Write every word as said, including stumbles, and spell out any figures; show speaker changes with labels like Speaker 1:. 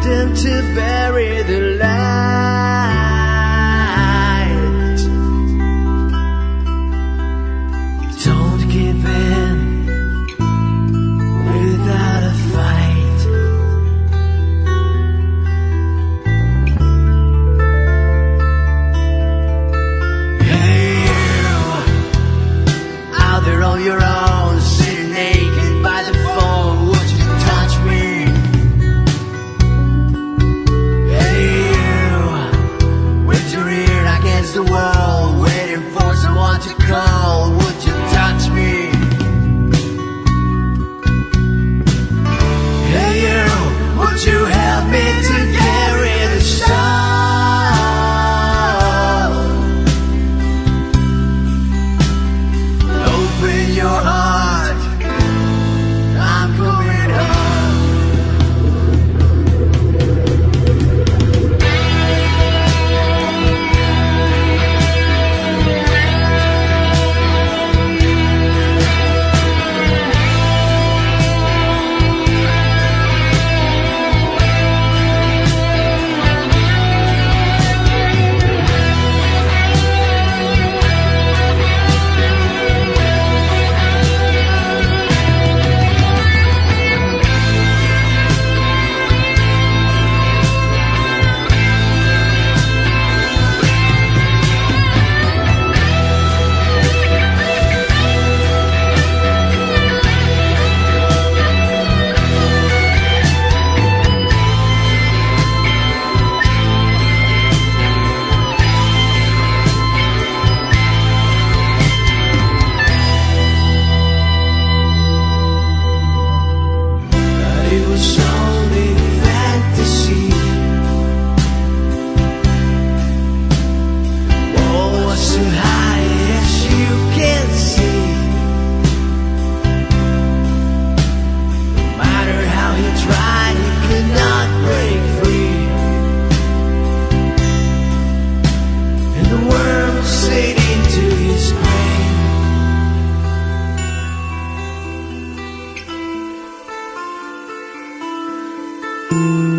Speaker 1: them to bury the light. Don't give in without a fight. Hey you, out there on your own, sitting naked by the phone, would you touch me? Hey you, with your ear against the wall, waiting for someone to call, would you touch me? Hey you, would you help me to carry the stone? Open your heart, I'm coming home. It was only fantasy. Oh, was too high as you can see. No matter how he tried, he could not break free. And the worm stayed into his brain. Thank you.